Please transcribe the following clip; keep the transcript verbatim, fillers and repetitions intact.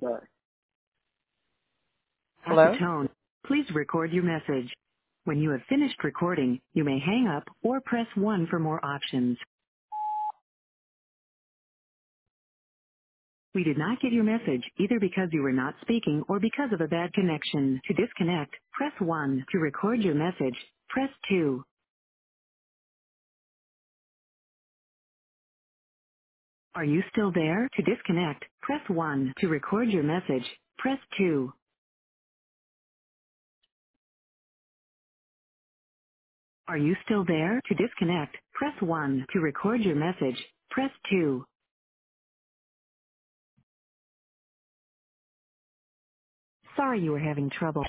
Bye. At the Hello? tone, please record your message. When you have finished recording, you may hang up or press one for more options. We did not get your message either because you were not speaking or because of a bad connection. To disconnect, press one. To record your message, press two. Are you still there? To disconnect, press one. To record your message, press two. Are you still there? To disconnect, press one. To record your message, press two. Sorry you were having trouble.